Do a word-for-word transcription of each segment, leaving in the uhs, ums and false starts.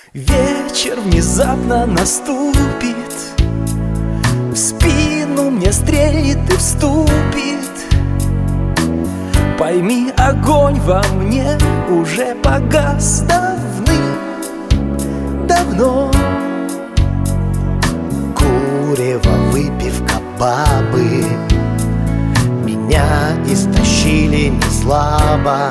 Вечер внезапно наступит, в спину мне стрельнет и вступит. Пойми, огонь во мне уже погас давным-давно. Курево, выпивка, бабы меня истощили неслабо,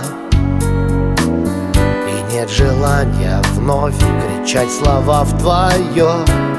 и нет желания вновь кричать слова в твое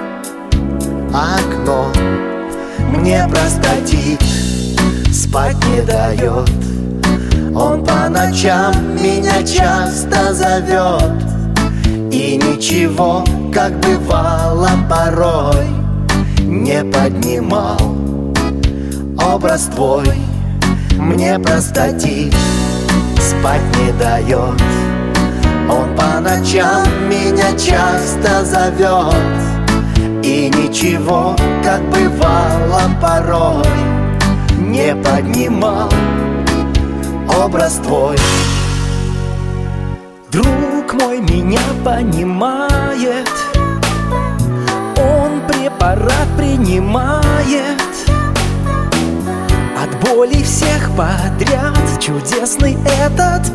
окно. Мне простатит, спать не дает, он по ночам меня часто зовет. И ничего, как бывало порой, не поднимал образ твой. Мне простатит, спать не дает, он по ночам меня часто зовет. И ничего, как бывало порой, не поднимал образ твой. Друг мой меня понимает, он препарат принимает от боли всех подряд. Чудесный этот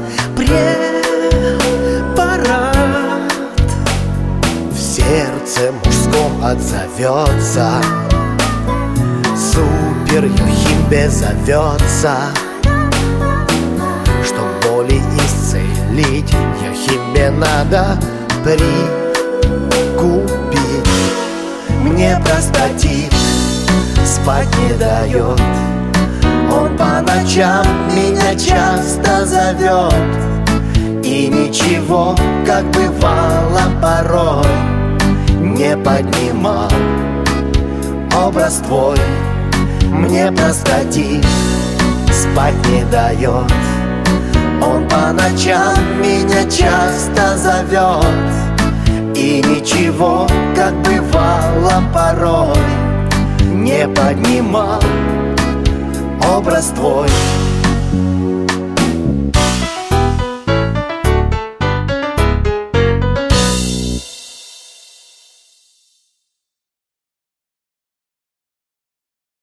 препарат в сердце мужском отзовется, супер Йохимбе зовется. Чтоб боли исцелить, Йохимбе надо прикупить. Мне простатит, спать не дает, он по ночам меня часто зовет. И ничего, как бывало порой, не поднимал образ твой. Мне простатит, спать не дает, он по ночам меня часто зовет. И ничего, как бывало порой, не поднимал образ твой.